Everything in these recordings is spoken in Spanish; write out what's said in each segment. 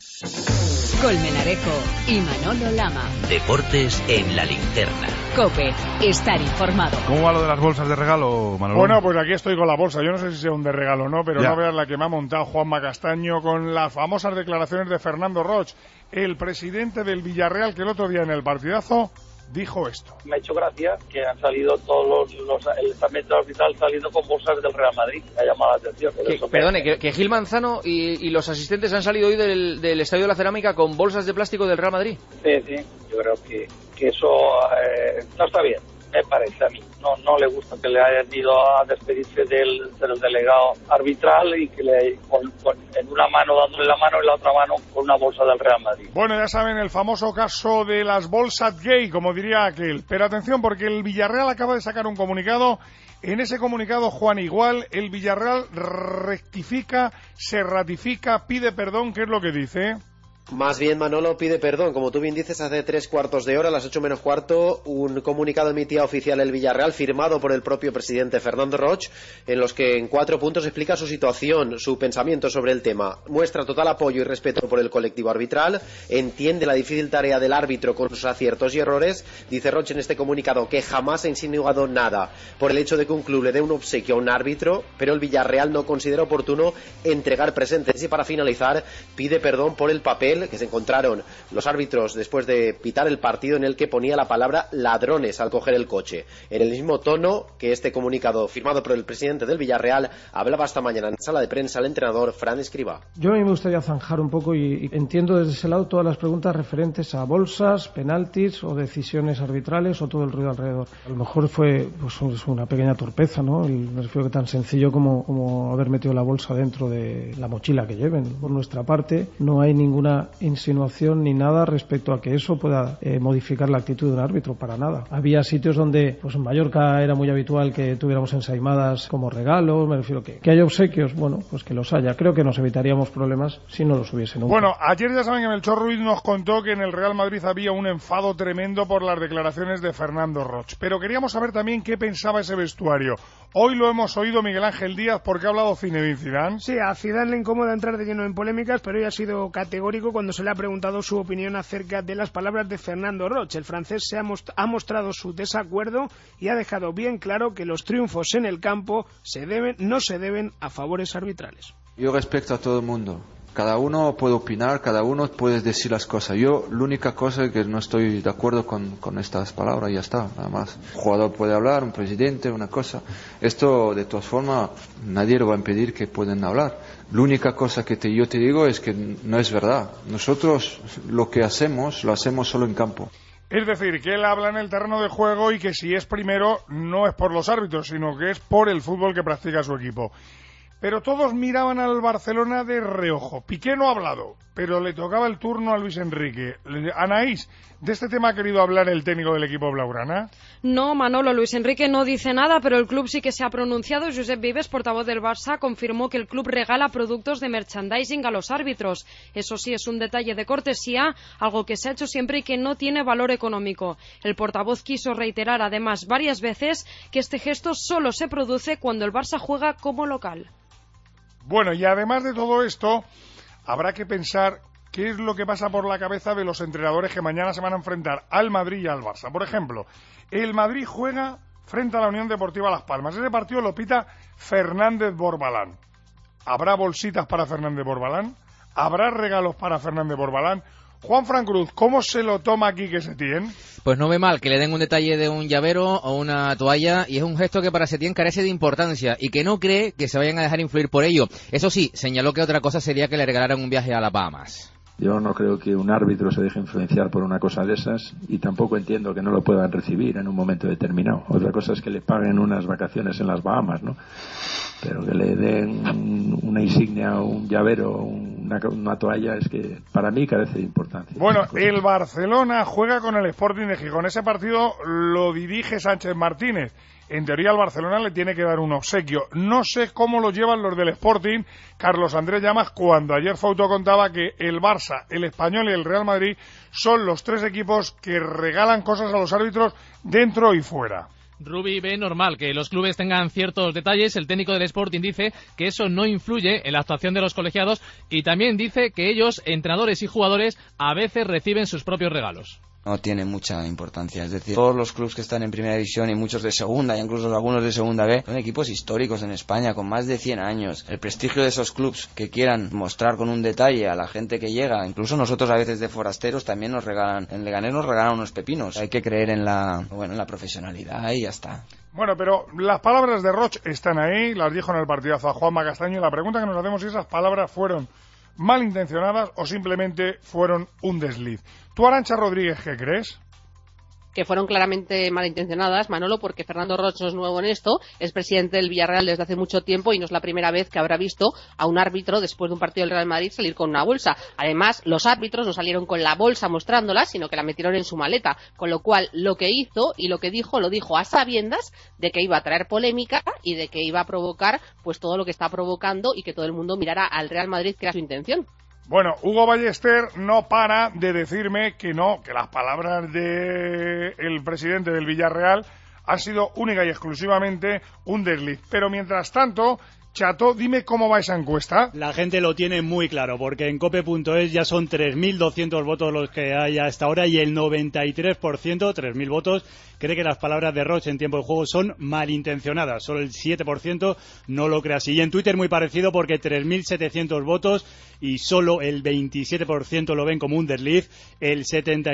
Colmenarejo y Manolo Lama. Deportes en la linterna. COPE. Estar informado. ¿Cómo va lo de las bolsas de regalo, Manolo? Bueno, pues aquí estoy con la bolsa. Yo no sé si sea un de regalo o no, pero ya. No veas la que me ha montado Juanma Castaño con las famosas declaraciones de Fernando Roig, el presidente del Villarreal, que el otro día en el partidazo dijo esto. Me ha hecho gracia que han salido todos el estamento arbitral saliendo con bolsas del Real Madrid. Me ha llamado la atención. Perdone, que Gil Manzano y los asistentes han salido hoy del Estadio de la Cerámica con bolsas de plástico del Real Madrid. Sí, yo creo que eso no está bien, me parece a mí. No le gusta que le hayan ido a despedirse del delegado arbitral y que en una mano dándole la mano y la otra mano con una bolsa del Real Madrid. Bueno, ya saben, el famoso caso de las bolsas gay, como diría aquel. Pero atención, porque el Villarreal acaba de sacar un comunicado. En ese comunicado, Juan, igual, el Villarreal rectifica, se ratifica, pide perdón. ¿Qué es lo que dice? Más bien, Manolo pide perdón. Como tú bien dices, hace 3/4 de hora, a las 8 menos cuarto, un comunicado emitía oficial el Villarreal, firmado por el propio presidente Fernando Roig, en los que en 4 puntos explica su situación, su pensamiento sobre el tema. Muestra total apoyo y respeto por el colectivo arbitral, entiende la difícil tarea del árbitro con sus aciertos y errores. Dice Roig en este comunicado que jamás ha insinuado nada por el hecho de que un club le dé un obsequio a un árbitro, pero el Villarreal no considera oportuno entregar presentes. Y para finalizar, pide perdón por el papel que se encontraron los árbitros después de pitar el partido en el que ponía la palabra ladrones al coger el coche, en el mismo tono que este comunicado firmado por el presidente del Villarreal hablaba esta mañana en sala de prensa el entrenador Fran Escribá. Yo a mí me gustaría zanjar un poco y entiendo desde ese lado todas las preguntas referentes a bolsas, penaltis o decisiones arbitrales o todo el ruido alrededor. A lo mejor fue pues una pequeña torpeza, ¿no? Me refiero que tan sencillo como haber metido la bolsa dentro de la mochila que lleven. Por nuestra parte no hay ninguna insinuación ni nada respecto a que eso pueda modificar la actitud de un árbitro, para nada. Había sitios donde, pues en Mallorca era muy habitual que tuviéramos ensaimadas como regalo, me refiero que haya obsequios, bueno, pues que los haya. Creo que nos evitaríamos problemas si no los hubiese nunca. Bueno, ayer ya saben que Melchor Ruiz nos contó que en el Real Madrid había un enfado tremendo por las declaraciones de Fernando Roig, pero queríamos saber también qué pensaba ese vestuario. Hoy lo hemos oído Miguel Ángel Díaz porque ha hablado Zinedine Zidane. Sí, a Zidane le incomoda entrar de lleno en polémicas, pero hoy ha sido categórico cuando se le ha preguntado su opinión acerca de las palabras de Fernando Roig. El francés ha mostrado su desacuerdo y ha dejado bien claro que los triunfos en el campo no se deben a favores arbitrales. Yo respeto a todo el mundo. Cada uno puede opinar, cada uno puede decir las cosas. Yo, la única cosa es que no estoy de acuerdo con estas palabras, ya está, nada más. Un jugador puede hablar, un presidente, una cosa. Esto, de todas formas, nadie lo va a impedir que puedan hablar. La única cosa que yo te digo es que no es verdad. Nosotros lo que hacemos, lo hacemos solo en campo. Es decir, que él habla en el terreno de juego y que si es primero no es por los árbitros, sino que es por el fútbol que practica su equipo. Pero todos miraban al Barcelona de reojo. Piqué no ha hablado, pero le tocaba el turno a Luis Enrique. Anaís, ¿de este tema ha querido hablar el técnico del equipo blaugrana? No, Manolo, Luis Enrique no dice nada, pero el club sí que se ha pronunciado. Josep Vives, portavoz del Barça, confirmó que el club regala productos de merchandising a los árbitros. Eso sí, es un detalle de cortesía, algo que se ha hecho siempre y que no tiene valor económico. El portavoz quiso reiterar además varias veces que este gesto solo se produce cuando el Barça juega como local. Bueno, y además de todo esto, habrá que pensar qué es lo que pasa por la cabeza de los entrenadores que mañana se van a enfrentar al Madrid y al Barça. Por ejemplo, el Madrid juega frente a la Unión Deportiva Las Palmas. Ese partido lo pita Fernández Borbalán. ¿Habrá bolsitas para Fernández Borbalán? ¿Habrá regalos para Fernández Borbalán? Juan Fran Cruz, ¿cómo se lo toma aquí que Setién? Pues no ve mal que le den un detalle de un llavero o una toalla, y es un gesto que para Setién carece de importancia y que no cree que se vayan a dejar influir por ello. Eso sí, señaló que otra cosa sería que le regalaran un viaje a las Bahamas. Yo no creo que un árbitro se deje influenciar por una cosa de esas, y tampoco entiendo que no lo puedan recibir en un momento determinado. Otra cosa es que le paguen unas vacaciones en las Bahamas, ¿no? Pero que le den una insignia, un llavero, una toalla, es que para mí carece de importancia. Bueno, el Barcelona juega con el Sporting de Gijón. Ese partido lo dirige Sánchez Martínez. En teoría al Barcelona le tiene que dar un obsequio. No sé cómo lo llevan los del Sporting, Carlos Andrés Llamas, cuando ayer Fouto contaba que el Barça, el Español y el Real Madrid son los tres equipos que regalan cosas a los árbitros dentro y fuera. Rubi ve normal que los clubes tengan ciertos detalles. El técnico del Sporting dice que eso no influye en la actuación de los colegiados y también dice que ellos, entrenadores y jugadores, a veces reciben sus propios regalos. No tiene mucha importancia, es decir, todos los clubes que están en primera división y muchos de segunda, e incluso algunos de segunda B, son equipos históricos en España con más de 100 años. El prestigio de esos clubes que quieran mostrar con un detalle a la gente que llega, incluso nosotros a veces de forasteros también nos regalan, en Leganés nos regalan unos pepinos. Hay que creer en la profesionalidad y ya está. Bueno, pero las palabras de Roch están ahí, las dijo en el partidazo a Juanma Castaño, y la pregunta que nos hacemos es si esas palabras fueron malintencionadas o simplemente fueron un desliz. ¿Tú, Arantxa Rodríguez, qué crees? Que fueron claramente malintencionadas, Manolo, porque Fernando Roch no es nuevo en esto, es presidente del Villarreal desde hace mucho tiempo y no es la primera vez que habrá visto a un árbitro después de un partido del Real Madrid salir con una bolsa. Además, los árbitros no salieron con la bolsa mostrándola, sino que la metieron en su maleta, con lo cual lo que hizo y lo que dijo, lo dijo a sabiendas de que iba a traer polémica y de que iba a provocar pues todo lo que está provocando y que todo el mundo mirara al Real Madrid, que era su intención. Bueno, Hugo Ballester no para de decirme que no, que las palabras del presidente del Villarreal han sido única y exclusivamente un desliz. Pero mientras tanto, Chato, dime cómo va esa encuesta. La gente lo tiene muy claro, porque en cope.es ya son 3.200 votos los que hay hasta ahora y el 93%, 3.000 votos, cree que las palabras de Roch en tiempo de juego son malintencionadas. Solo el 7% no lo cree así. Y en Twitter muy parecido, porque 3.700 votos y solo el 27% lo ven como un desliz. El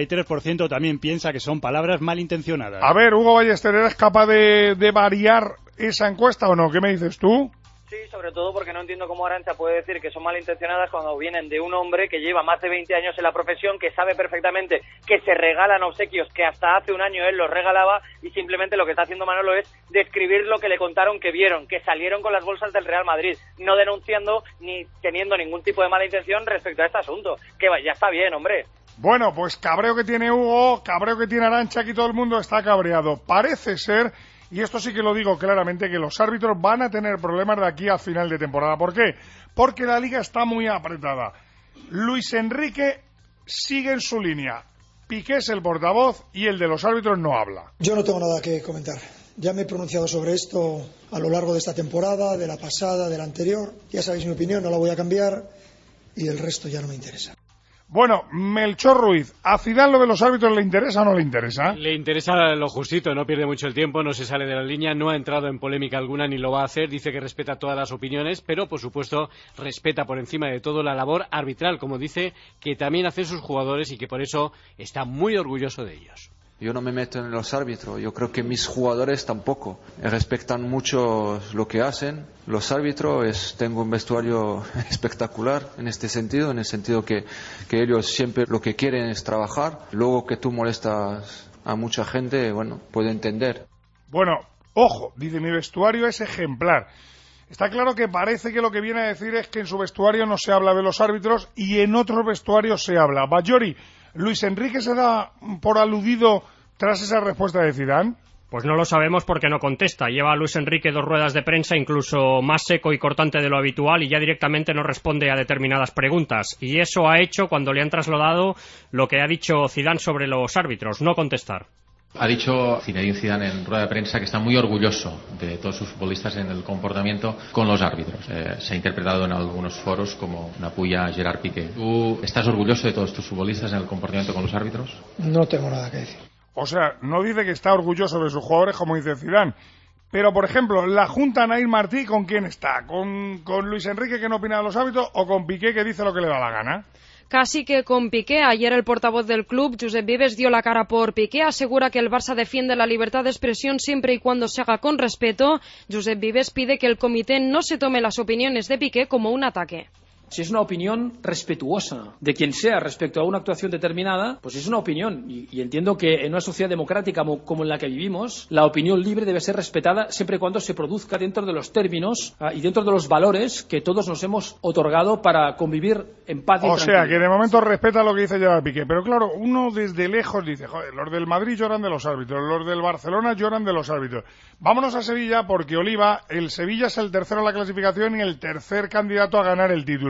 73% también piensa que son palabras malintencionadas. A ver, Hugo Ballester, ¿eres capaz de variar esa encuesta o no? ¿Qué me dices tú? Sí, sobre todo porque no entiendo cómo Arantxa puede decir que son malintencionadas cuando vienen de un hombre que lleva más de 20 años en la profesión, que sabe perfectamente que se regalan obsequios que hasta hace un año él los regalaba, y simplemente lo que está haciendo Manolo es describir lo que le contaron que vieron, que salieron con las bolsas del Real Madrid, no denunciando ni teniendo ningún tipo de mala intención respecto a este asunto. Que ya está bien, hombre. Bueno, pues cabreo que tiene Hugo, cabreo que tiene Arantxa, aquí todo el mundo está cabreado. Parece ser, y esto sí que lo digo claramente, que los árbitros van a tener problemas de aquí a final de temporada. ¿Por qué? Porque la liga está muy apretada. Luis Enrique sigue en su línea. Piqué es el portavoz y el de los árbitros no habla. Yo no tengo nada que comentar. Ya me he pronunciado sobre esto a lo largo de esta temporada, de la pasada, de la anterior. Ya sabéis mi opinión, no la voy a cambiar y el resto ya no me interesa. Bueno, Melchor Ruiz, ¿a Zidane lo de los árbitros le interesa o no le interesa? Le interesa lo justito, no pierde mucho el tiempo, no se sale de la línea, no ha entrado en polémica alguna ni lo va a hacer, dice que respeta todas las opiniones, pero por supuesto respeta por encima de todo la labor arbitral, como dice, que también hacen sus jugadores y que por eso está muy orgulloso de ellos. Yo no me meto en los árbitros, yo creo que mis jugadores tampoco. Respetan mucho lo que hacen. Los árbitros, tengo un vestuario espectacular en este sentido, en el sentido que ellos siempre lo que quieren es trabajar. Luego que tú molestas a mucha gente, bueno, puedo entender. Bueno, ojo, dice, mi vestuario es ejemplar. Está claro que parece que lo que viene a decir es que en su vestuario no se habla de los árbitros y en otros vestuarios se habla. Bayori, ¿Luis Enrique se da por aludido tras esa respuesta de Zidane? Pues no lo sabemos porque no contesta. Lleva a Luis Enrique 2 ruedas de prensa, incluso más seco y cortante de lo habitual, y ya directamente no responde a determinadas preguntas. Y eso ha hecho, cuando le han trasladado lo que ha dicho Zidane sobre los árbitros, no contestar. Ha dicho Zinedine Zidane en rueda de prensa que está muy orgulloso de todos sus futbolistas en el comportamiento con los árbitros. Se ha interpretado en algunos foros como una puya a Gerard Piqué. ¿Tú estás orgulloso de todos tus futbolistas en el comportamiento con los árbitros? No tengo nada que decir. O sea, no dice que está orgulloso de sus jugadores como dice Zidane. Pero, por ejemplo, la Junta Nair Martí, ¿con quién está? ¿Con Luis Enrique, que no opina de los árbitros, o con Piqué, que dice lo que le da la gana? Casi que con Piqué. Ayer el portavoz del club, Josep Vives, dio la cara por Piqué. Asegura que el Barça defiende la libertad de expresión siempre y cuando se haga con respeto. Josep Vives pide que el comité no se tome las opiniones de Piqué como un ataque. Si es una opinión respetuosa de quien sea respecto a una actuación determinada, pues es una opinión. Y entiendo que en una sociedad democrática como en la que vivimos, la opinión libre debe ser respetada siempre y cuando se produzca dentro de los términos y dentro de los valores que todos nos hemos otorgado para convivir en paz y tranquilidad. O sea, que de momento respeta lo que dice Gerard Piqué. Pero claro, uno desde lejos dice, joder, los del Madrid lloran de los árbitros, los del Barcelona lloran de los árbitros. Vámonos a Sevilla, porque Oliva, el Sevilla es el tercero en la clasificación y el tercer candidato a ganar el título.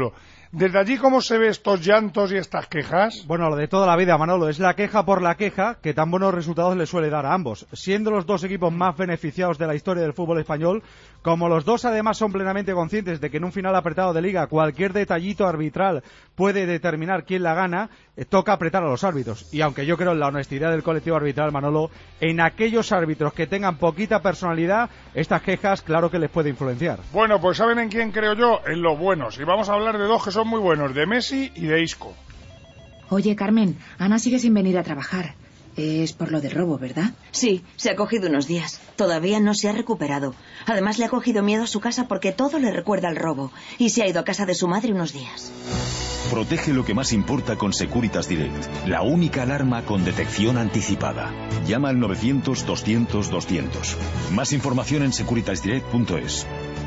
Desde allí, ¿cómo se ve estos llantos y estas quejas? Bueno, lo de toda la vida, Manolo, es la queja por la queja que tan buenos resultados le suele dar a ambos. Siendo los dos equipos más beneficiados de la historia del fútbol español, como los dos además son plenamente conscientes de que en un final apretado de liga cualquier detallito arbitral puede determinar quién la gana, toca apretar a los árbitros. Y aunque yo creo en la honestidad del colectivo arbitral, Manolo, en aquellos árbitros que tengan poquita personalidad, estas quejas claro que les puede influenciar. Bueno, pues ¿saben en quién creo yo? En los buenos. Y vamos a hablar de dos que son muy buenos, de Messi y de Isco. Oye, Carmen, Ana sigue sin venir a trabajar. Es por lo del robo, ¿verdad? Sí, se ha cogido unos días. Todavía no se ha recuperado. Además, le ha cogido miedo a su casa porque todo le recuerda al robo. Y se ha ido a casa de su madre unos días. Protege lo que más importa con Securitas Direct. La única alarma con detección anticipada. Llama al 900-200-200. Más información en securitasdirect.es.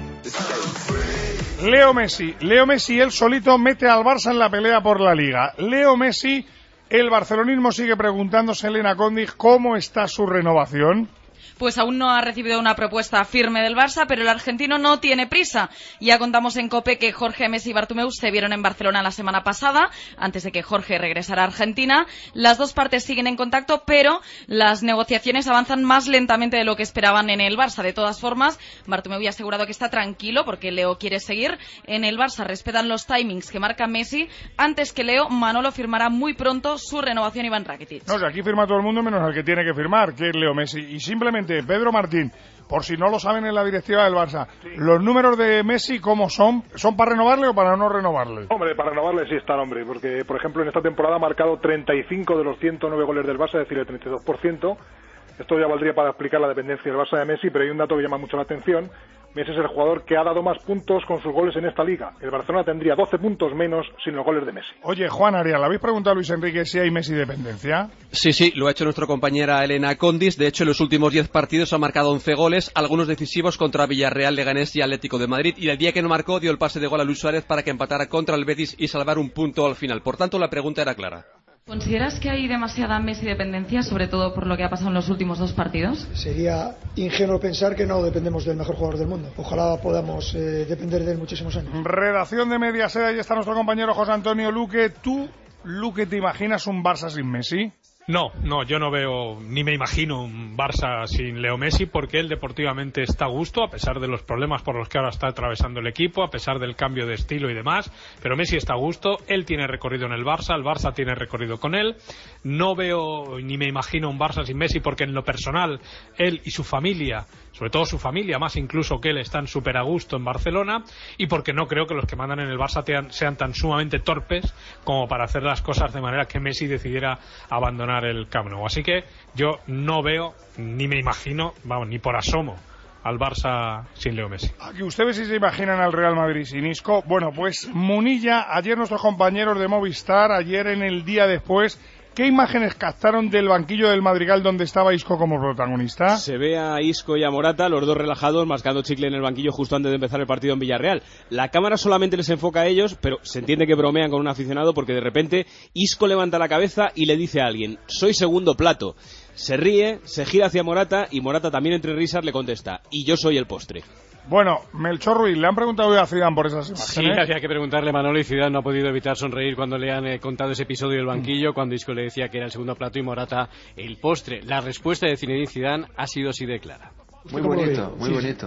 Leo Messi, él solito mete al Barça en la pelea por la Liga. Leo Messi, el barcelonismo sigue preguntándose, Elena Condig, ¿cómo está su renovación? Pues aún no ha recibido una propuesta firme del Barça, pero el argentino no tiene prisa. Ya contamos en COPE que Jorge Messi y Bartomeu se vieron en Barcelona la semana pasada, antes de que Jorge regresara a Argentina. Las dos partes siguen en contacto, pero las negociaciones avanzan más lentamente de lo que esperaban en el Barça. De todas formas, Bartomeu ya ha asegurado que está tranquilo porque Leo quiere seguir. En el Barça respetan los timings que marca Messi. Antes que Leo, Manolo firmará muy pronto su renovación Iván Rakitic. No, aquí firma todo el mundo menos el que tiene que firmar, que es Leo Messi. Y simplemente Pedro Martín, por si no lo saben en la directiva del Barça, ¿los números de Messi cómo son? ¿Son para renovarle o para no renovarle? Hombre, para renovarle sí están, hombre, porque, por ejemplo, en esta temporada ha marcado 35 de los 109 goles del Barça, es decir, el 32%. Esto ya valdría para explicar la dependencia del Barça de Messi, pero hay un dato que llama mucho la atención. Messi es el jugador que ha dado más puntos con sus goles en esta liga. El Barcelona tendría 12 puntos menos sin los goles de Messi. Oye, Juan Arias, ¿le habéis preguntado a Luis Enrique si hay Messi dependencia? Sí, lo ha hecho nuestra compañera Elena Condis. De hecho, en los últimos 10 partidos ha marcado 11 goles, algunos decisivos contra Villarreal, Leganés y Atlético de Madrid. Y el día que no marcó, dio el pase de gol a Luis Suárez para que empatara contra el Betis y salvar un punto al final. Por tanto, la pregunta era clara. ¿Consideras que hay demasiada Messi dependencia, sobre todo por lo que ha pasado en los últimos dos partidos? Sería ingenuo pensar que no dependemos del mejor jugador del mundo. Ojalá podamos depender de él muchísimos años. Redacción de Media Seda, y está nuestro compañero José Antonio Luque. ¿Tú, Luque, te imaginas un Barça sin Messi? No, yo no veo ni me imagino un Barça sin Leo Messi, porque él deportivamente está a gusto, a pesar de los problemas por los que ahora está atravesando el equipo, a pesar del cambio de estilo y demás, pero Messi está a gusto, él tiene recorrido en el Barça tiene recorrido con él. No veo ni me imagino un Barça sin Messi, porque en lo personal él y su familia, sobre todo su familia, más incluso que él, están súper a gusto en Barcelona, y porque no creo que los que mandan en el Barça sean tan sumamente torpes como para hacer las cosas de manera que Messi decidiera abandonar el Camp Nou. Así que yo no veo, ni me imagino, ni por asomo, al Barça sin Leo Messi. Aquí ustedes sí se imaginan al Real Madrid sin Isco. Bueno, pues Munilla, ayer nuestros compañeros de Movistar, ayer en el día después, ¿qué imágenes captaron del banquillo del Madrigal donde estaba Isco como protagonista? Se ve a Isco y a Morata, los dos relajados, mascando chicle en el banquillo justo antes de empezar el partido en Villarreal. La cámara solamente les enfoca a ellos, pero se entiende que bromean con un aficionado porque de repente Isco levanta la cabeza y le dice a alguien: soy segundo plato. Se ríe, se gira hacia Morata y Morata también entre risas le contesta: y yo soy el postre. Bueno, Melchor Ruiz, le han preguntado hoy a Zidane por esas imágenes. Sí, había que preguntarle a Manolo, y Zidane no ha podido evitar sonreír cuando le han contado ese episodio del banquillo, cuando Isco le decía que era el segundo plato y Morata el postre. La respuesta de Zinedine Zidane ha sido así de clara. Muy bonito, muy bonito.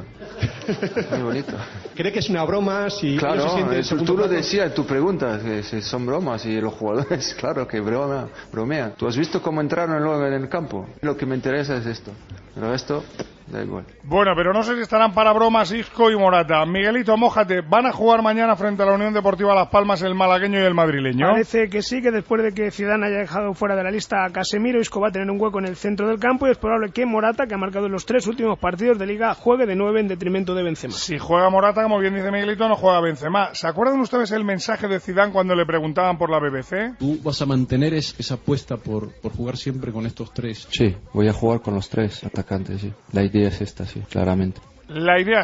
Muy bonito. ¿Cree que es una broma? Si claro, se siente eso tú lo decías en tu pregunta, que son bromas, y los jugadores, claro que bromean. ¿Tú has visto cómo entraron luego en el campo? Lo que me interesa es esto. Pero esto da igual. Bueno, pero no sé si estarán para bromas Isco y Morata. Miguelito, mójate, ¿van a jugar mañana frente a la Unión Deportiva Las Palmas el malagueño y el madrileño? Parece que sí, que después de que Zidane haya dejado fuera de la lista a Casemiro, Isco va a tener un hueco en el centro del campo, y es probable que Morata, que ha marcado en los 3 últimos partidos de Liga, juegue de 9 en detrimento de Benzema. Si juega Morata, como bien dice Miguelito, no juega Benzema. ¿Se acuerdan ustedes el mensaje de Zidane cuando le preguntaban por la BBC? ¿Tú vas a mantener esa apuesta por jugar siempre con estos 3? Sí, voy a jugar con los 3 atacantes, sí. La idea es esta, sí, claramente. La idea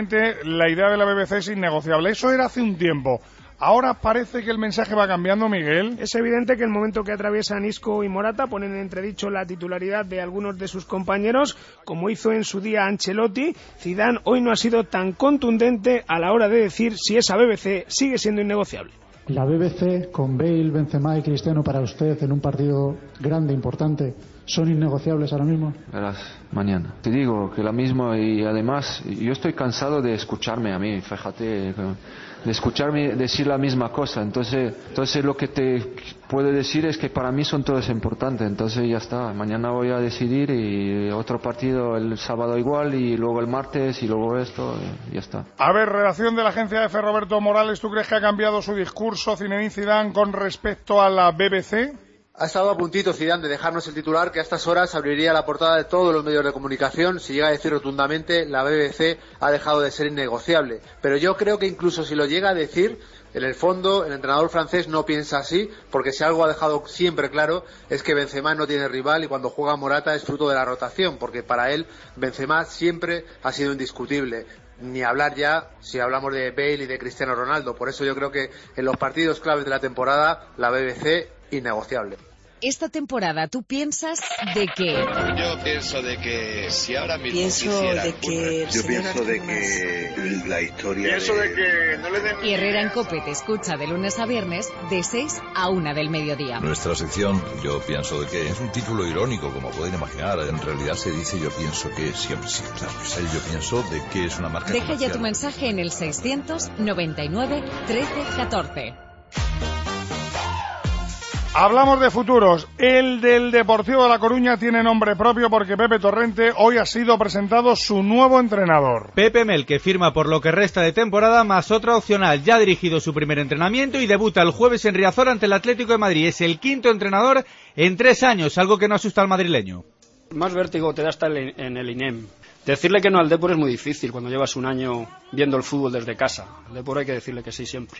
de la BBC es innegociable. Eso era hace un tiempo. Ahora parece que el mensaje va cambiando, Miguel. Es evidente que el momento que atraviesan Isco y Morata ponen en entredicho la titularidad de algunos de sus compañeros, como hizo en su día Ancelotti. Zidane hoy no ha sido tan contundente a la hora de decir si esa BBC sigue siendo innegociable. La BBC, con Bale, Benzema y Cristiano para usted en un partido grande, importante, ¿son innegociables ahora mismo? Verás, mañana. Te digo que la misma, y además yo estoy cansado de escucharme a mí, fíjate, de escucharme decir la misma cosa. Entonces lo que te puedo decir es que para mí son todos importantes. Entonces ya está, mañana voy a decidir y otro partido el sábado igual y luego el martes y luego esto y ya está. A ver, redacción de la agencia F, Roberto Morales, ¿tú crees que ha cambiado su discurso Zinedine Zidane con respecto a la BBC? Ha estado a puntito Zidane de dejarnos el titular que a estas horas abriría la portada de todos los medios de comunicación si llega a decir rotundamente la BBC ha dejado de ser innegociable. Pero yo creo que incluso si lo llega a decir, en el fondo el entrenador francés no piensa así, porque si algo ha dejado siempre claro es que Benzema no tiene rival y cuando juega Morata es fruto de la rotación, porque para él Benzema siempre ha sido indiscutible. Ni hablar ya si hablamos de Bale y de Cristiano Ronaldo. Por eso yo creo que en los partidos claves de la temporada la BBC innegociable. Esta temporada, ¿tú piensas de qué? Yo pienso de que si ahora mismo quisiera ocurrir, yo pienso de que la historia pienso de que no le den... Y Herrera en COPE te escucha de lunes a viernes de 6 a 1 del mediodía. Nuestra sección, yo pienso de que es un título irónico, como pueden imaginar. En realidad se dice yo pienso que siempre sí. Claro, yo pienso de que es una marca Deja comercial. ya tu mensaje en el 699 13 14. Hablamos de futuros. El del Deportivo de La Coruña tiene nombre propio porque Pepe Torrente hoy ha sido presentado su nuevo entrenador. Pepe Mel, que firma por lo que resta de temporada más otra opcional. Ya ha dirigido su primer entrenamiento y debuta el jueves en Riazor ante el Atlético de Madrid. Es el quinto entrenador en 3 años, algo que no asusta al madrileño. Más vértigo te da estar en el INEM. Decirle que no al Depor es muy difícil cuando llevas un año viendo el fútbol desde casa. Al Depor hay que decirle que sí siempre.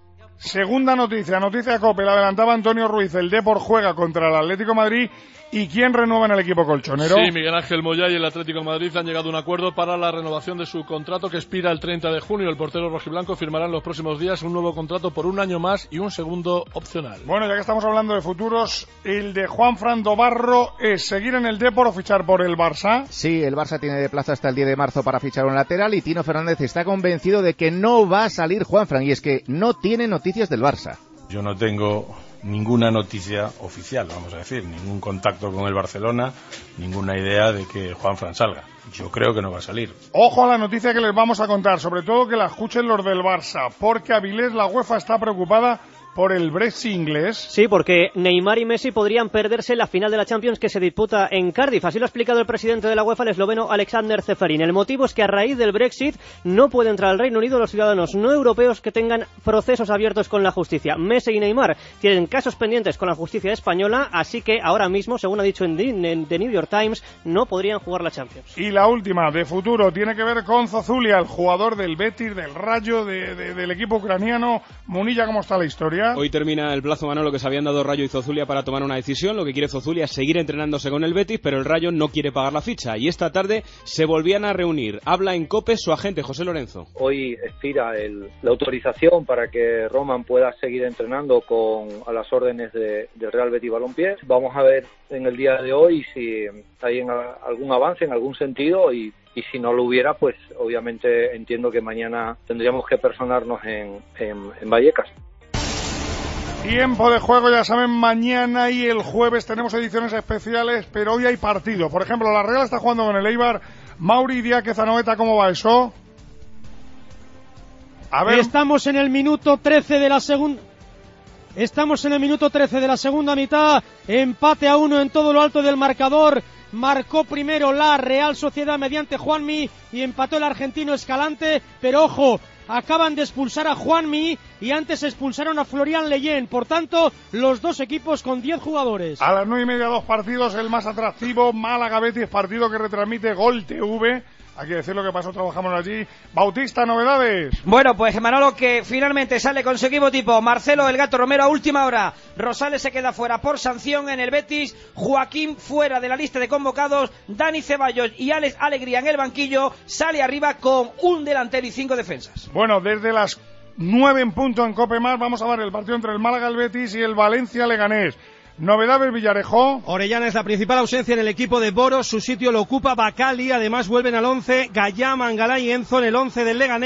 Segunda noticia COPE, la adelantaba Antonio Ruiz. El Depor juega contra el Atlético de Madrid. ¿Y quién renueva en el equipo colchonero? Sí, Miguel Ángel Moyá y el Atlético de Madrid han llegado a un acuerdo para la renovación de su contrato que expira el 30 de junio. El portero rojiblanco firmará en los próximos días un nuevo contrato por 1 año más y un segundo opcional. Bueno, ya que estamos hablando de futuros, el de Juanfran Dobarro es seguir en el Depor o fichar por el Barça. Sí, el Barça tiene de plazo hasta el 10 de marzo para fichar un lateral y Tino Fernández está convencido de que no va a salir Juanfran, y es que no tiene noticias del Barça. Yo no tengo ninguna noticia oficial, vamos a decir, ningún contacto con el Barcelona, ninguna idea de que Juanfran salga. Yo creo que no va a salir. Ojo a la noticia que les vamos a contar, sobre todo que la escuchen los del Barça, porque Avilés, la UEFA está preocupada por el Brexit inglés. Sí, porque Neymar y Messi podrían perderse la final de la Champions que se disputa en Cardiff. Así lo ha explicado el presidente de la UEFA, el esloveno Alexander Ceferin. El motivo es que a raíz del Brexit no pueden entrar al Reino Unido los ciudadanos no europeos que tengan procesos abiertos con la justicia. Messi y Neymar tienen casos pendientes con la justicia española, así que ahora mismo, según ha dicho en The New York Times, no podrían jugar la Champions. Y la última, de futuro, tiene que ver con Zozulia, el jugador del Betis, del Rayo, del equipo ucraniano. Munilla, ¿cómo está la historia? Hoy termina el plazo, Manolo, que se habían dado Rayo y Zozulia para tomar una decisión. Lo que quiere Zozulia es seguir entrenándose con el Betis, pero el Rayo no quiere pagar la ficha. Y esta tarde se volvían a reunir. Habla en COPE su agente, José Lorenzo. Hoy expira la autorización para que Roman pueda seguir entrenando a las órdenes del Real Betis Balompié. Vamos a ver en el día de hoy si hay algún avance en algún sentido y si no lo hubiera, pues obviamente entiendo que mañana tendríamos que personarnos en Vallecas. Tiempo de juego, ya saben, mañana y el jueves tenemos ediciones especiales, pero hoy hay partido. Por ejemplo, la Real está jugando con el Eibar. Mauri Díaz Zanoeta, ¿cómo va eso? A ver. Estamos en el minuto 13 de la segunda. Estamos en el minuto 13 de la segunda mitad. Empate a 1 en todo lo alto del marcador. Marcó primero la Real Sociedad mediante Juanmi y empató el argentino Escalante, pero ojo, acaban de expulsar a Juanmi y antes expulsaron a Florian Leyen. Por tanto, los dos equipos con 10 jugadores. A las 9:30, 2 partidos, el más atractivo, Málaga-Betis, partido que retransmite Gol TV. Hay que decir lo que pasó, trabajamos allí. Bautista, novedades. Bueno, pues Manolo, que finalmente sale con su equipo tipo. Marcelo El Gato Romero a última hora. Rosales se queda fuera por sanción en el Betis. Joaquín fuera de la lista de convocados. Dani Ceballos y Alex Alegría en el banquillo. Sale arriba con un delantero y 5 defensas. Bueno, desde las 9 en punto en COPE Más vamos a ver el partido entre el Málaga, el Betis y el Valencia Leganés. Novedades, Villarejo. Orellana es la principal ausencia en el equipo de Boros, su sitio lo ocupa Bacali, además vuelven al 11 Gallá, Mangalá y Enzo en el 11 del Leganés,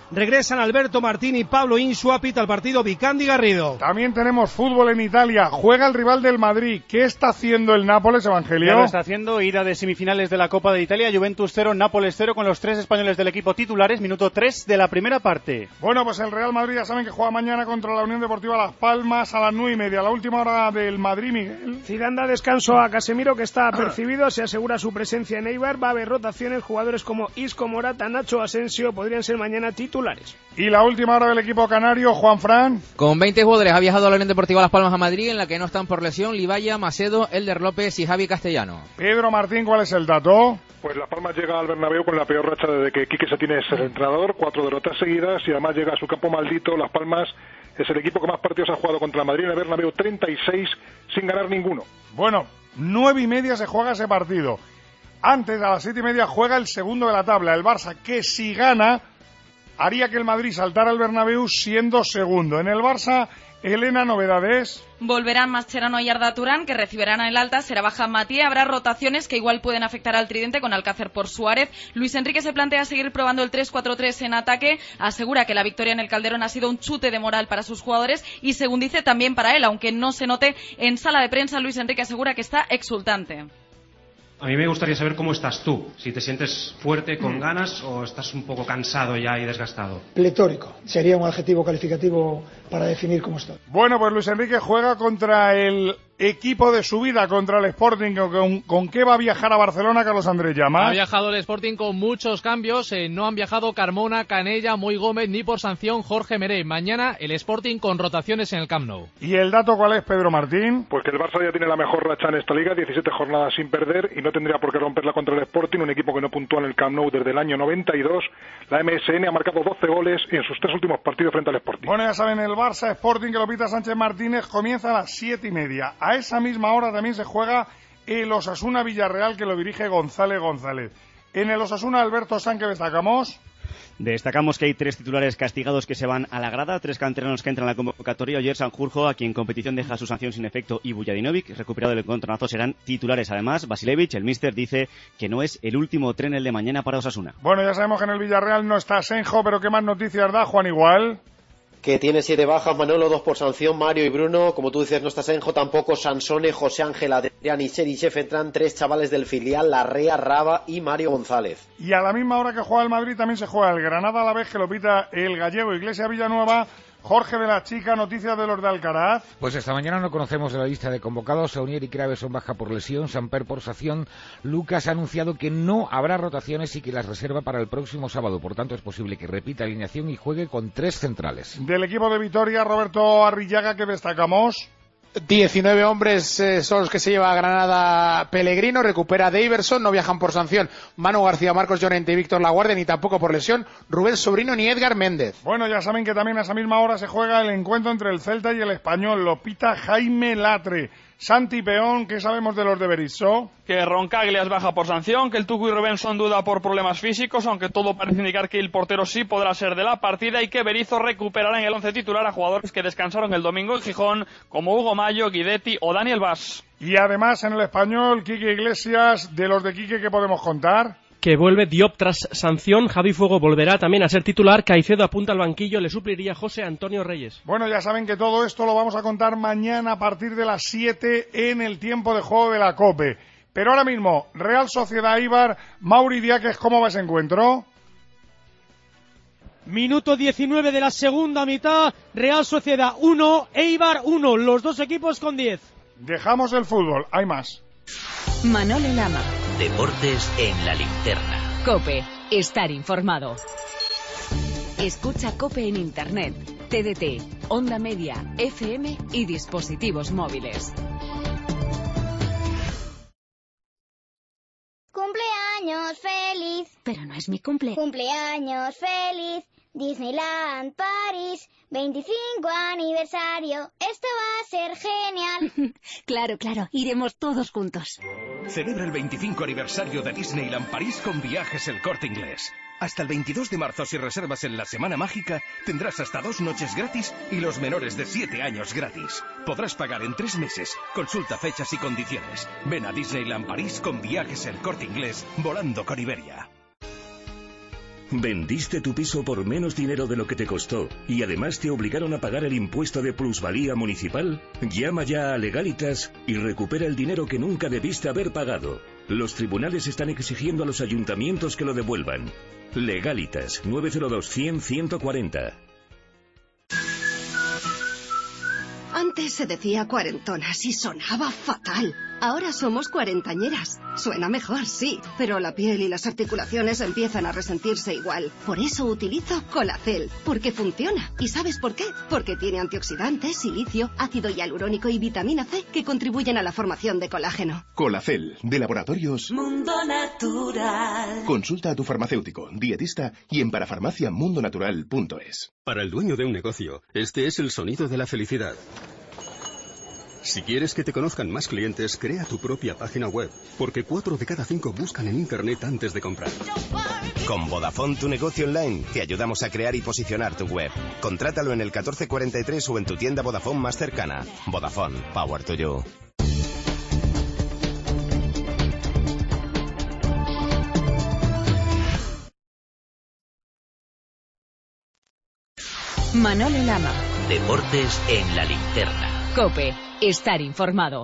regresan Alberto Martín y Pablo Insua, pita el partido Vicandi Garrido. También tenemos fútbol en Italia, juega el rival del Madrid. ¿Qué está haciendo el Nápoles, Evangelio? Ya lo está haciendo, ida de semifinales de la Copa de Italia, Juventus 0, Nápoles 0, con los 3 españoles del equipo titulares, minuto 3 de la primera parte. Bueno, pues el Real Madrid ya saben que juega mañana contra la Unión Deportiva Las Palmas a las 9:30, la última hora del Madrid, Miguel. Zidane da descanso a Casemiro, que está apercibido, se asegura su presencia en Eibar, va a haber rotaciones, jugadores como Isco, Morata, Nacho, Asensio podrían ser mañana titulares. Y la última hora del equipo canario, Juanfran. Con 20 jugadores ha viajado a la Unión Deportiva Las Palmas a Madrid, en la que no están por lesión Libaya, Macedo, Elder López y Javi Castellano. Pedro Martín, ¿cuál es el dato? Pues Las Palmas llega al Bernabéu con la peor racha desde que Quique Setién es el entrenador, 4 derrotas seguidas, y además llega a su campo maldito. Las Palmas es el equipo que más partidos ha jugado contra el Madrid en el Bernabéu, 36 sin ganar ninguno. Bueno, 9:30 se juega ese partido. Antes, a las 7:30, juega el segundo de la tabla, el Barça, que si gana haría que el Madrid saltara al Bernabéu siendo segundo. En el Barça, Elena, novedades. Volverán Mascherano y Arda Turán, que recibirán el alta, será baja Matía, habrá rotaciones que igual pueden afectar al tridente con Alcácer por Suárez. Luis Enrique se plantea seguir probando el 3-4-3 en ataque, asegura que la victoria en el Calderón ha sido un chute de moral para sus jugadores y, según dice, también para él, aunque no se note en sala de prensa. Luis Enrique asegura que está exultante. A mí me gustaría saber cómo estás tú, si te sientes fuerte, con ganas, o estás un poco cansado ya y desgastado. Pletórico, sería un adjetivo calificativo para definir cómo estoy. Bueno, pues Luis Enrique juega contra el equipo de su vida, contra el Sporting. ¿Con qué va a viajar a Barcelona, Carlos Andrés Llama? Ha viajado el Sporting con muchos cambios, no han viajado Carmona, Canella, Moy Gómez, ni por sanción Jorge Meré. Mañana el Sporting con rotaciones en el Camp Nou. ¿Y el dato cuál es, Pedro Martín? Pues que el Barça ya tiene la mejor racha en esta liga, 17 jornadas sin perder, y no tendría por qué romperla contra el Sporting, un equipo que no puntúa en el Camp Nou desde el año 92. La MSN ha marcado 12 goles en sus 3 últimos partidos frente al Sporting. Bueno, ya saben, el Barça Sporting, que lo pita Sánchez Martínez, comienza a las 7:30. A esa misma hora también se juega el Osasuna Villarreal, que lo dirige González González. En el Osasuna, Alberto San, ¿qué destacamos? Destacamos que hay 3 titulares castigados que se van a la grada, 3 canteranos que entran a la convocatoria. Oyer Sanjurjo, a quien en competición deja su sanción sin efecto, y Bujadinovic, recuperado del encontronazo, serán titulares. Además, Vasilevich, el míster, dice que no es el último tren el de mañana para Osasuna. Bueno, ya sabemos que en el Villarreal no está Senjo, pero ¿qué más noticias da, Juan Igual? Que tiene 7 bajas, Manolo, 2 por sanción, Mario y Bruno. Como tú dices, no está Senjo, tampoco Sansone, José Ángel, Adrián y Cherichev. Entran 3 chavales del filial, Larrea, Raba y Mario González. Y a la misma hora que juega el Madrid también se juega el Granada, a la vez que lo pita el gallego Iglesia Villanueva. Jorge de la Chica, noticias de los de Alcaraz. Pues esta mañana no conocemos de la lista de convocados. Saunier y Crave son baja por lesión, Samper por sanción. Lucas ha anunciado que no habrá rotaciones y que las reserva para el próximo sábado. Por tanto, es posible que repita alineación y juegue con 3 centrales. Del equipo de Vitoria, Roberto Arrillaga, ¿qué destacamos? 19 hombres son los que se lleva a Granada Pellegrino, recupera Daverson, no viajan por sanción Manu García, Marcos Llorente y Víctor Laguardia, ni tampoco por lesión Rubén Sobrino ni Edgar Méndez. Bueno, ya saben que también a esa misma hora se juega el encuentro entre el Celta y el Español, lo pita Jaime Latre. Santi Peón, ¿qué sabemos de los de Berizzo? Que Roncaglia es baja por sanción, que el Tucu y Rubén son duda por problemas físicos, aunque todo parece indicar que el portero sí podrá ser de la partida, y que Berizzo recuperará en el 11 titular a jugadores que descansaron el domingo en Gijón, como Hugo Mayo, Guidetti o Daniel Vaz. Y además en el Español, Quique Iglesias, de los de Quique, ¿qué podemos contar? Que vuelve Diop tras sanción, Javi Fuego volverá también a ser titular, Caicedo apunta al banquillo, le supliría José Antonio Reyes. Bueno, ya saben que todo esto lo vamos a contar mañana a partir de las 7 en el tiempo de juego de la COPE. Pero ahora mismo, Real Sociedad Eibar, Mauri Diáquez, ¿cómo va ese encuentro? Minuto 19 de la segunda mitad, Real Sociedad 1, Eibar 1, los dos equipos con 10. Dejamos el fútbol, hay más. Manolo Lama. Deportes en la linterna. COPE, estar informado. Escucha COPE en Internet, TDT, Onda Media, FM y dispositivos móviles. Cumpleaños feliz. Pero no es mi cumple. Cumpleaños feliz. Disneyland París, 25 aniversario. Esto va a ser genial. Claro, claro, iremos todos juntos. Celebra el 25 aniversario de Disneyland París con Viajes El Corte Inglés. Hasta el 22 de marzo, si reservas en la Semana Mágica, tendrás hasta 2 noches gratis y los menores de 7 años gratis. Podrás pagar en 3 meses. Consulta fechas y condiciones. Ven a Disneyland París con Viajes El Corte Inglés, volando con Iberia. ¿Vendiste tu piso por menos dinero de lo que te costó y además te obligaron a pagar el impuesto de plusvalía municipal? Llama ya a Legalitas y recupera el dinero que nunca debiste haber pagado. Los tribunales están exigiendo a los ayuntamientos que lo devuelvan. Legalitas, 902-100-140. Antes se decía cuarentonas y sonaba fatal. Ahora somos cuarentañeras. Suena mejor, sí, pero la piel y las articulaciones empiezan a resentirse igual. Por eso utilizo Colacel, porque funciona. ¿Y sabes por qué? Porque tiene antioxidantes, silicio, ácido hialurónico y vitamina C que contribuyen a la formación de colágeno. Colacel, de Laboratorios Mundo Natural. Consulta a tu farmacéutico, dietista y en parafarmaciamundonatural.es. Para el dueño de un negocio, este es el sonido de la felicidad. Si quieres que te conozcan más clientes, crea tu propia página web, porque 4 de cada 5 buscan en Internet antes de comprar. Con Vodafone Tu Negocio Online te ayudamos a crear y posicionar tu web. Contrátalo en el 1443 o en tu tienda Vodafone más cercana. Vodafone, Power to You. Manolo Lama. Deportes en la linterna. COPE. Estar informado.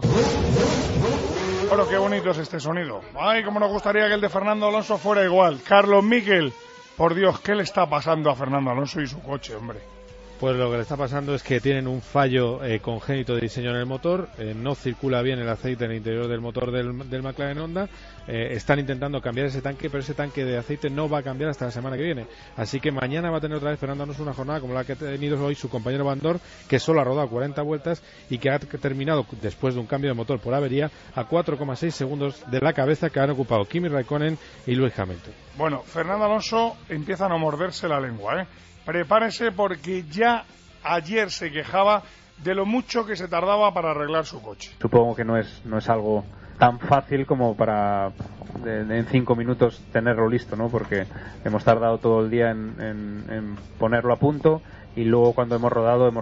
Bueno, qué bonito es este sonido. Ay, cómo nos gustaría que el de Fernando Alonso fuera igual. Carlos Miquel, por Dios, ¿qué le está pasando a Fernando Alonso y su coche, hombre? Pues lo que le está pasando es que tienen un fallo congénito de diseño en el motor, no circula bien el aceite en el interior del motor del McLaren Honda, están intentando cambiar ese tanque, pero ese tanque de aceite no va a cambiar hasta la semana que viene. Así que mañana va a tener otra vez Fernando Alonso una jornada como la que ha tenido hoy su compañero Van Dorn, que solo ha rodado 40 vueltas y que ha terminado, después de un cambio de motor por avería, a 4,6 segundos de la cabeza que han ocupado Kimi Raikkonen y Lewis Hamilton. Bueno, Fernando Alonso empieza a no morderse la lengua, ¿eh? Prepárense porque ya ayer se quejaba de lo mucho que se tardaba para arreglar su coche. Supongo que no es algo tan fácil como para en 5 minutos tenerlo listo, ¿no? Porque hemos tardado todo el día en ponerlo a punto y luego cuando hemos rodado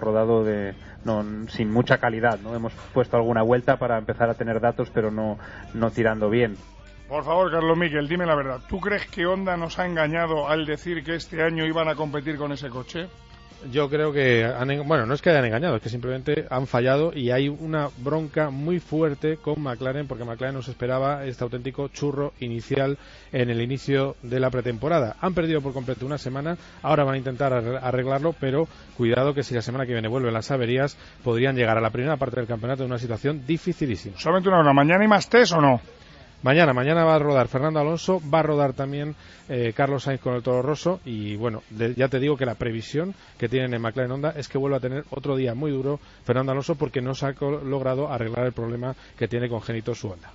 sin mucha calidad, ¿no? Hemos puesto alguna vuelta para empezar a tener datos, pero no tirando bien. Por favor, Carlos Miquel, dime la verdad. ¿Tú crees que Honda nos ha engañado al decir que este año iban a competir con ese coche? Yo creo que no es que hayan engañado, es que simplemente han fallado y hay una bronca muy fuerte con McLaren, porque McLaren nos esperaba este auténtico churro inicial en el inicio de la pretemporada. Han perdido por completo una semana, ahora van a intentar arreglarlo, pero cuidado que si la semana que viene vuelven las averías, podrían llegar a la primera parte del campeonato en una situación dificilísima. Solamente una hora, ¿mañana hay más test o no? Mañana va a rodar Fernando Alonso, va a rodar también Carlos Sainz con el Toro Rosso y bueno, ya te digo que la previsión que tienen en McLaren Honda es que vuelva a tener otro día muy duro Fernando Alonso porque no se ha logrado arreglar el problema que tiene congénito su Honda.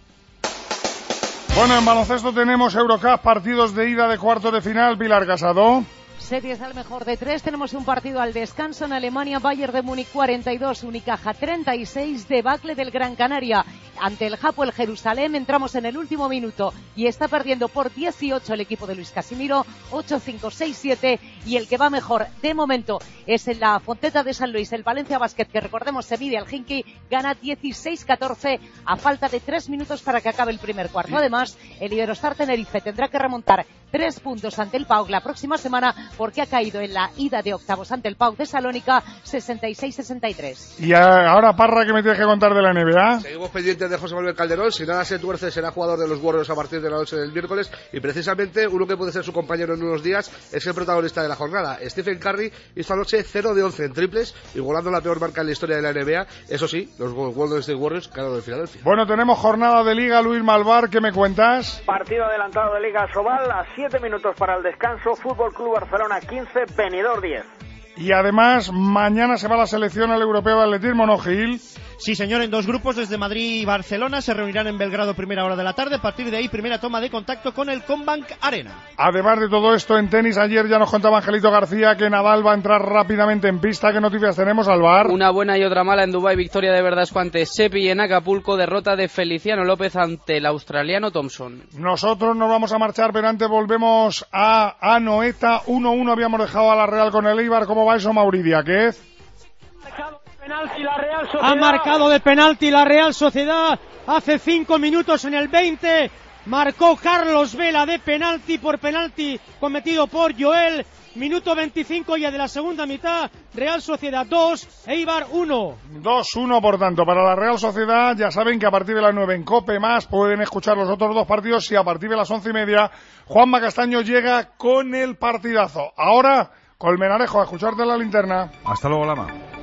Bueno, en baloncesto tenemos Eurocup, partidos de ida de cuartos de final. Pilar Casado. Series al mejor de 3, tenemos un partido al descanso en Alemania, Bayern de Múnich 42, Unicaja 36, debacle del Gran Canaria ante el Hapoel Jerusalén. Entramos en el último minuto y está perdiendo por 18 el equipo de Luis Casimiro, 8-5, 6-7, y el que va mejor de momento es en la Fonteta de San Luis, el Valencia Basket, que recordemos se mide al Hinky, gana 16-14 a falta de 3 minutos para que acabe el primer cuarto. Además, el Iberostar Tenerife tendrá que remontar 3 puntos ante el PAOK la próxima semana porque ha caído en la ida de octavos ante el PAOK de Salónica 66-63. Y ahora, Parra, ¿qué me tienes que contar de la NBA? Seguimos pendientes de José Manuel Calderón. Si nada se tuerce, será jugador de los Warriors a partir de la noche del miércoles. Y precisamente uno que puede ser su compañero en unos días es el protagonista de la jornada. Stephen Curry hizo anoche 0 de 11 en triples, igualando la peor marca en la historia de la NBA. Eso sí, los Golden State Warriors ganaron de Filadelfia. Bueno, tenemos jornada de Liga. Luis Malvar, ¿qué me cuentas? Partido adelantado de Liga Sobal a 7 minutos para el descanso. Fútbol Club Barcelona 15, Benidorm 10. Y además, mañana se va la selección al europeo de atletismo, ¿no, Gil? Sí, señor, en 2 grupos desde Madrid y Barcelona se reunirán en Belgrado primera hora de la tarde. A partir de ahí, primera toma de contacto con el Combank Arena. Además de todo esto, en tenis ayer ya nos contaba Angelito García que Nadal va a entrar rápidamente en pista. ¿Qué noticias tenemos, Alvar? Una buena y otra mala en Dubái. Victoria de Verdasco ante Seppi, y en Acapulco derrota de Feliciano López ante el australiano Thompson. Nosotros nos vamos a marchar, pero antes volvemos a Anoeta. 1-1 habíamos dejado a la Real con el Eibar. ¿Cómo va eso, Mauridia? ¿Qué es? Ha marcado de penalti la Real Sociedad hace 5 minutos en el 20. marcó Carlos Vela de penalti, por penalti cometido por Joel. Minuto 25 ya de la segunda mitad, Real Sociedad 2, Eibar 1. 2-1, por tanto, para la Real Sociedad. Ya saben que a partir de las 9 en COPE Más pueden escuchar los otros dos partidos y a partir de las 11:30 Juanma Castaño llega con el partidazo. Ahora, Colmenarejo, a escucharte en la linterna. Hasta luego, Lama.